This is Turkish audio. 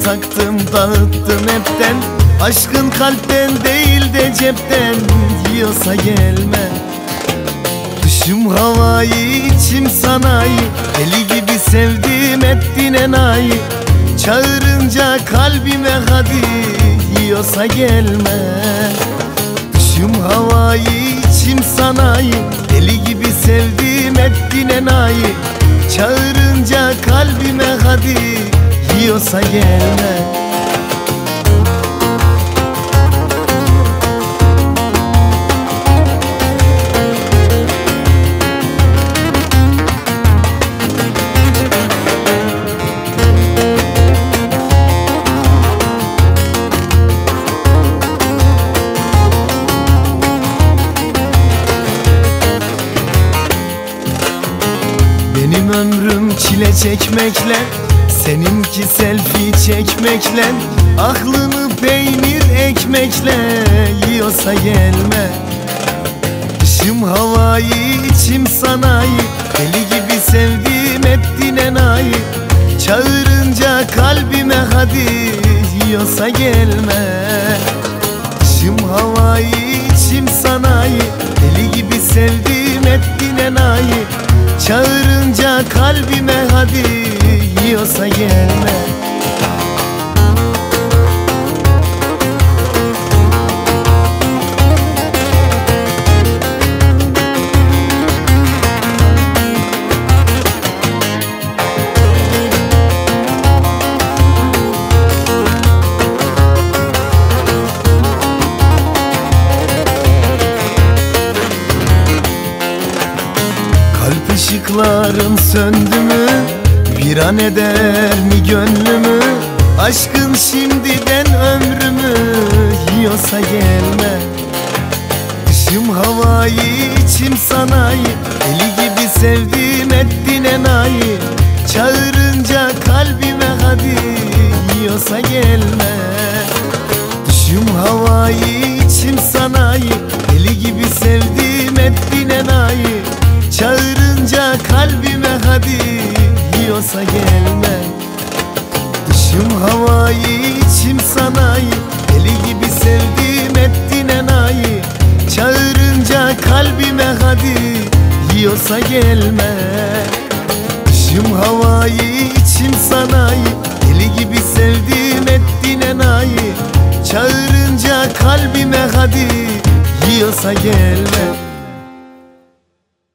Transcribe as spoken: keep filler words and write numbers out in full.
taktım dağıttım hepten. Aşkın kalpten değil de cepten, yiyorsa gelme. Dışım havayı içim sanayi, deli gibi sevdim ettin enayi. Çağırınca kalbime hadi, yiyorsa gelme. Dışım havayı içim sanayi, deli gibi sevdim ettin enayi. Çağırınca kalbime hadi, yiyorsa gelme. Benim ömrüm çile çekmekle, seninki selfie çekmekle. Aklını peynir ekmekle, yiyorsa gelme. Dışım havayı içim sanayi, deli gibi sevdim ettin enayi. Çağırınca kalbime hadi, yiyorsa gelme. Dışım havayı içim sanayi, deli gibi sevdim ettin enayi. Çağırınca kalbime hadi, yiyorsa gelme. Kalp ışıkların söndü mü, viran eder mi gönlümü? Aşkın şimdiden ömrümü, yiyorsa gelme. Dışım havayı içim sanayi, deli gibi sevdim ettin enayi. Çağırınca kalbime hadi, yiyorsa gelme. Dışım havayı içim sanayi, deli gibi sevdim ettin enayi. Çağırınca kalbime hadi, yiyorsa gelme. Dışım havayı içim sanayi, deli gibi sevdim ettin enayi. Çağırınca kalbime hadi, yiyorsa gelme. Dışım havayı içim sanayi, deli gibi sevdim ettin enayi. Çağırınca kalbime hadi, yiyorsa gelme.